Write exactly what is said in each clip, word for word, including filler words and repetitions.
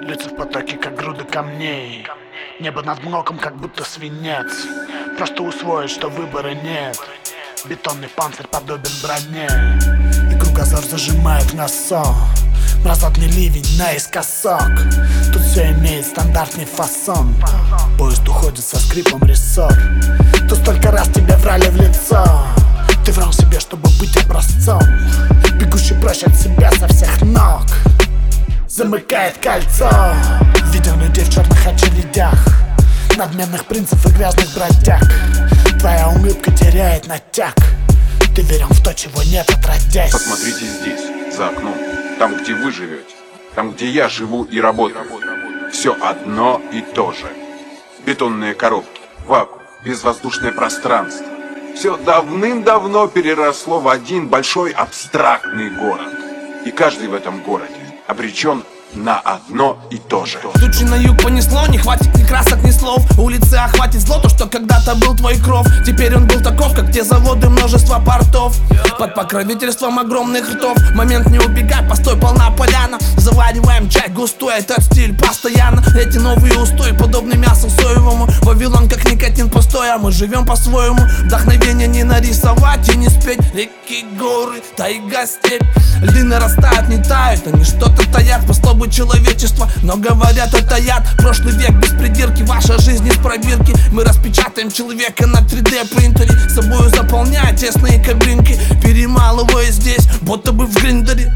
Лица в потоке, как груды камней. Небо над блоком, как будто свинец. Просто усвоить, что выбора нет. Бетонный панцирь подобен броне. И кругозор зажимает носок. Мразотный ливень наискосок. Тут все имеет стандартный фасон. Поезд уходит со скрипом рессор. Тут столько раз тебе врали в лицо. Ты врал себе, чтобы быть образцом. Бегущий прочь от себя со всех ног. Замыкает кольцо. Видел людей в черных очередях, надменных принцев и грязных бродяг. Твоя улыбка теряет натяг. Ты верен в то, чего нет отродясь. Посмотрите здесь, за окном, там, где вы живете, там, где я живу и работаю. Все одно и то же. Бетонные коробки, вакуум, безвоздушное пространство. Все давным-давно переросло в один большой абстрактный город. И каждый в этом городе обречен на одно и то же. Тучи на юг понесло, не хватит ни красок, ни слов. Улицы охватит зло, то, что когда-то был твой кров. Теперь он был таков, как те заводы, множество портов. Под покровительством огромных ртов. Момент не убегай, постой, полна поляна. Завариваем чай густой, этот стиль постоянно. Эти новые устои, подобны мясу соевому. Вавилон как никотин пустой, а мы живем по-своему. Вдохновение не нарисовать и не спеть. Реки, горы, тайга, степь. Льды нарастают, не тают, они что-то таят по слабу человечества, но говорят, это яд. Прошлый век без придирки, ваша жизнь из пробирки. Мы распечатаем человека на три дэ принтере, собою заполняя тесные кабинки, перемалывая здесь, будто бы в гриндере.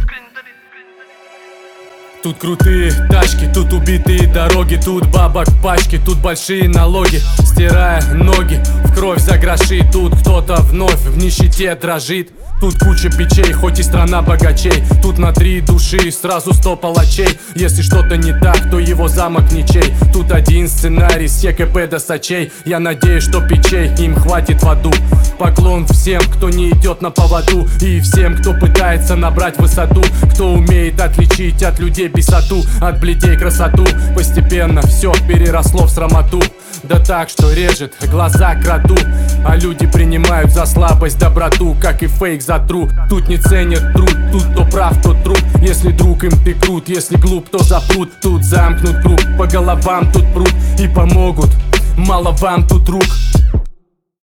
Тут крутые тачки, тут убитые дороги, тут бабок в пачке, тут большие налоги. Стирая ноги в кровь за гроши, тут кто-то вновь в нищете дрожит. Тут куча печей, хоть и страна богачей. Тут на три души сразу сто палачей. Если что-то не так, то его замок ничей. Тут один сценарий с ЕКП до Сочей. Я надеюсь, что печей им хватит в аду. Поклон всем, кто не идет на поводу, и всем, кто пытается набрать высоту, кто умеет отличить от людей бесоту, от бледей красоту. Постепенно все переросло в срамоту. Да так, что режет глаза крату. А люди принимают за слабость доброту, как и фейк за тру. Тут не ценят труд, тут кто прав, тот труд. Если друг им ты крут, если глуп, то запрут. Тут замкнут круг, по головам тут прут и помогут. Мало вам тут рук.